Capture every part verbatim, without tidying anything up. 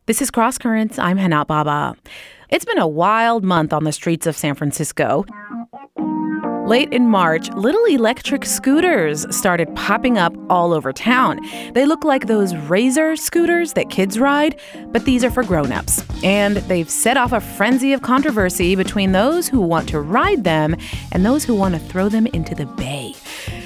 This is Cross Currents. I'm Hana Baba. It's been a wild month on the streets of San Francisco. Late in March, little electric scooters started popping up all over town. They look like those Razor scooters that kids ride, but these are for grown-ups. And they've set off a frenzy of controversy between those who want to ride them and those who want to throw them into the bay.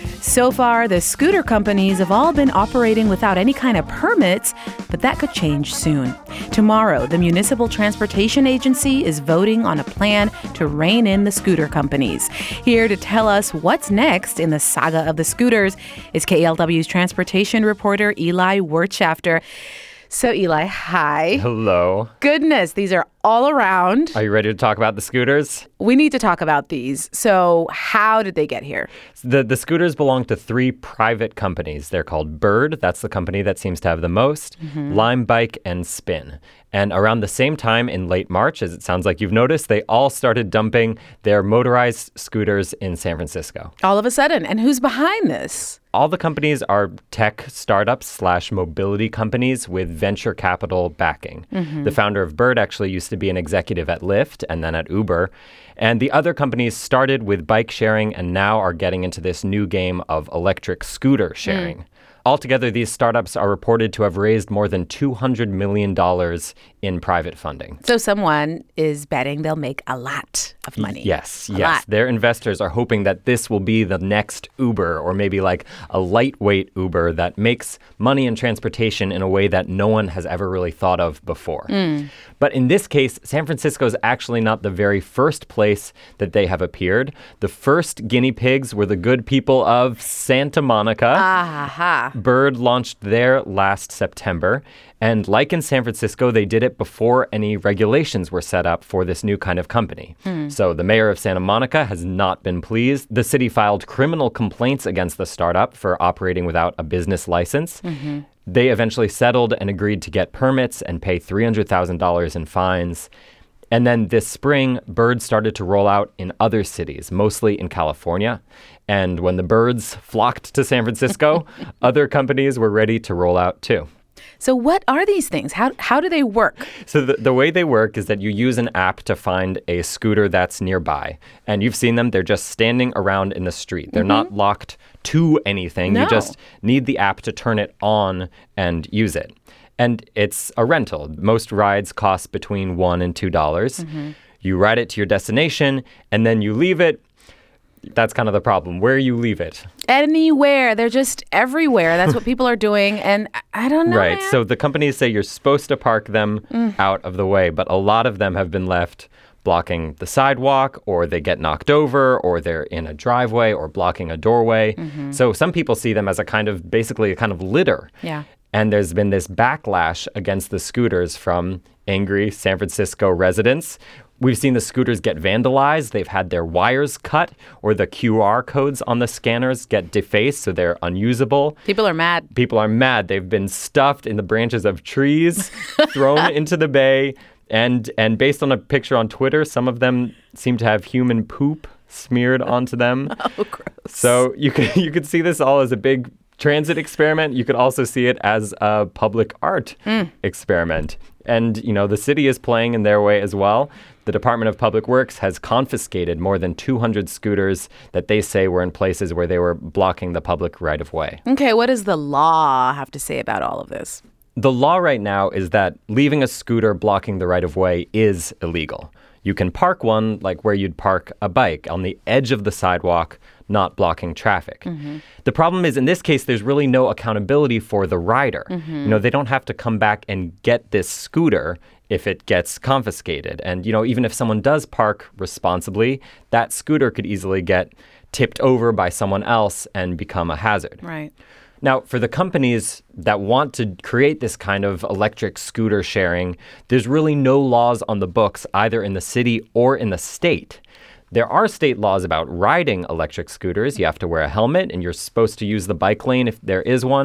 So far, the scooter companies have all been operating without any kind of permits, but that could change soon. Tomorrow, the Municipal Transportation Agency is voting on a plan to rein in the scooter companies. Here to tell us what's next in the saga of the scooters is K L W's transportation reporter Eli Wirtschafter. So, Eli, hi. Hello. Goodness, these are all around. Are you ready to talk about the scooters? We need to talk about these. So, how did they get here? The the scooters belong to three private companies. They're called Bird. That's the company that seems to have the most. Mm-hmm. Lime Bike and Spin. And around the same time in late March, as it sounds like you've noticed, they all started dumping their motorized scooters in San Francisco. All of a sudden. And who's behind this? All the companies are tech startups slash mobility companies with venture capital backing. Mm-hmm. The founder of Bird actually used to be an executive at Lyft and then at Uber. And the other companies started with bike sharing and now are getting into this new game of electric scooter sharing. Mm. Altogether, these startups are reported to have raised more than two hundred million dollars in private funding. So someone is betting they'll make a lot of money. Yes, a yes. Lot. Their investors are hoping that this will be the next Uber, or maybe like a lightweight Uber that makes money in transportation in a way that no one has ever really thought of before. Mm. But in this case, San Francisco is actually not the very first place that they have appeared. The first guinea pigs were the good people of Santa Monica. Aha. Bird launched there last September. And like in San Francisco, they did it before any regulations were set up for this new kind of company. Hmm. So the mayor of Santa Monica has not been pleased. The city filed criminal complaints against the startup for operating without a business license. Mm-hmm. They eventually settled and agreed to get permits and pay three hundred thousand dollars in fines. And then this spring, Bird started to roll out in other cities, mostly in California. And when the birds flocked to San Francisco, other companies were ready to roll out too. So what are these things? How how do they work? So the, the way they work is that you use an app to find a scooter that's nearby. And you've seen them. They're just standing around in the street. They're mm-hmm. not locked to anything. No. You just need the app to turn it on and use it. And it's a rental. Most rides cost between one dollars and two dollars. Mm-hmm. You ride it to your destination, and then you leave it. That's kind of the problem. Where you leave it. Anywhere. They're just everywhere. That's what people are doing. And I don't know, Right. man. So the companies say you're supposed to park them mm. out of the way, but a lot of them have been left blocking the sidewalk, or they get knocked over, or they're in a driveway or blocking a doorway. Mm-hmm. So some people see them as a kind of, basically a kind of litter. Yeah. And there's been this backlash against the scooters from angry San Francisco residents. We've seen the scooters get vandalized. They've had their wires cut, or the Q R codes on the scanners get defaced, so they're unusable. People are mad. People are mad. They've been stuffed in the branches of trees, thrown into the bay, and and based on a picture on Twitter, some of them seem to have human poop smeared onto them. Oh, gross. So you could you could see this all as a big transit experiment. You could also see it as a public art mm. experiment. And, you know, the city is playing in their way as well. The Department of Public Works has confiscated more than two hundred scooters that they say were in places where they were blocking the public right-of-way. Okay, what does the law have to say about all of this? The law right now is that leaving a scooter blocking the right-of-way is illegal. You can park one like where you'd park a bike, on the edge of the sidewalk, not blocking traffic. Mm-hmm. The problem is, in this case, there's really no accountability for the rider. Mm-hmm. You know, they don't have to come back and get this scooter if it gets confiscated. And, you know, even if someone does park responsibly, that scooter could easily get tipped over by someone else and become a hazard. Right. Now, for the companies that want to create this kind of electric scooter sharing, there's really no laws on the books, either in the city or in the state. There are state laws about riding electric scooters. You have to wear a helmet, and you're supposed to use the bike lane if there is one.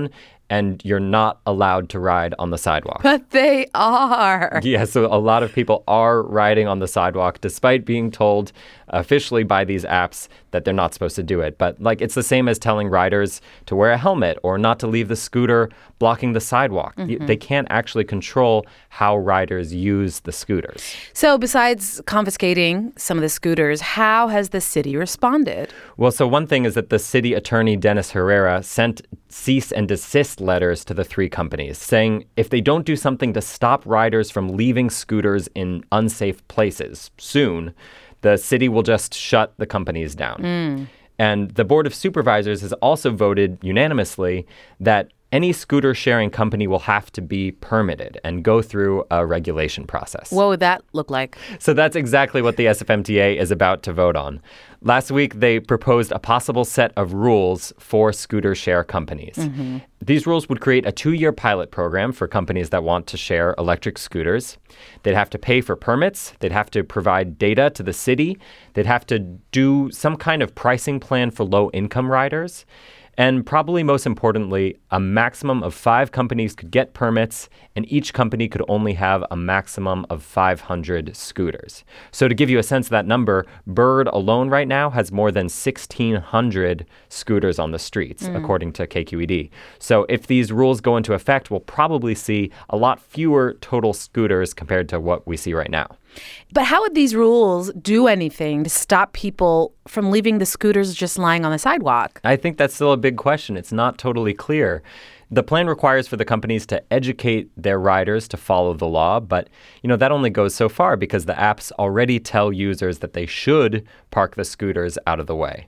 and you're not allowed to ride on the sidewalk. But they are. Yeah, so a lot of people are riding on the sidewalk despite being told officially by these apps that they're not supposed to do it. But like it's the same as telling riders to wear a helmet or not to leave the scooter blocking the sidewalk. Mm-hmm. They can't actually control how riders use the scooters. So besides confiscating some of the scooters, how has the city responded? Well, so one thing is that the city attorney, Dennis Herrera, sent cease and desist letters to the three companies saying if they don't do something to stop riders from leaving scooters in unsafe places soon, the city will just shut the companies down. Mm. And the Board of Supervisors has also voted unanimously that any scooter sharing company will have to be permitted and go through a regulation process. What would that look like? So that's exactly what the S F M T A is about to vote on. Last week, they proposed a possible set of rules for scooter share companies. Mm-hmm. These rules would create a two-year pilot program for companies that want to share electric scooters. They'd have to pay for permits. They'd have to provide data to the city. They'd have to do some kind of pricing plan for low-income riders. And probably most importantly, a maximum of five companies could get permits, and each company could only have a maximum of five hundred scooters. So to give you a sense of that number, Bird alone right now has more than sixteen hundred scooters on the streets, mm. according to K Q E D. So if these rules go into effect, we'll probably see a lot fewer total scooters compared to what we see right now. But how would these rules do anything to stop people from leaving the scooters just lying on the sidewalk? I think that's still a big question. It's not totally clear. The plan requires for the companies to educate their riders to follow the law, but you know that only goes so far because the apps already tell users that they should park the scooters out of the way.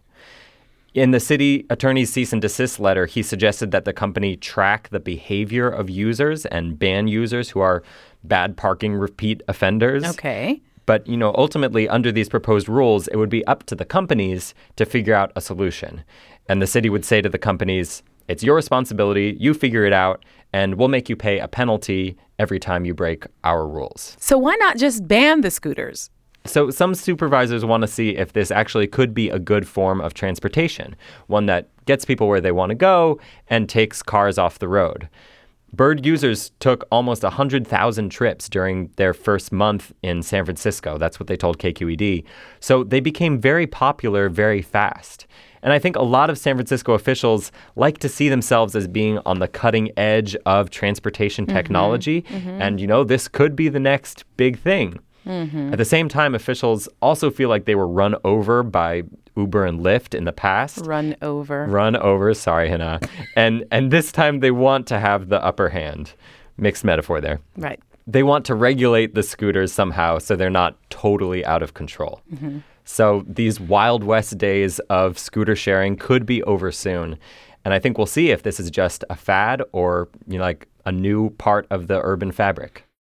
In the city attorney's cease and desist letter, he suggested that the company track the behavior of users and ban users who are bad parking repeat offenders. Okay. But, you know, ultimately, under these proposed rules, it would be up to the companies to figure out a solution. And the city would say to the companies, it's your responsibility, you figure it out, and we'll make you pay a penalty every time you break our rules. So why not just ban the scooters? So some supervisors want to see if this actually could be a good form of transportation, one that gets people where they want to go and takes cars off the road. Bird users took almost one hundred thousand trips during their first month in San Francisco. That's what they told K Q E D. So they became very popular very fast. And I think a lot of San Francisco officials like to see themselves as being on the cutting edge of transportation technology. Mm-hmm, mm-hmm. And, you know, this could be the next big thing. Mm-hmm. At the same time, officials also feel like they were run over by Uber and Lyft in the past. Run over. Run over. Sorry, Hannah. and and this time they want to have the upper hand. Mixed metaphor there. Right. They want to regulate the scooters somehow so they're not totally out of control. Mm-hmm. So these Wild West days of scooter sharing could be over soon. And I think we'll see if this is just a fad or, you know, like a new part of the urban fabric.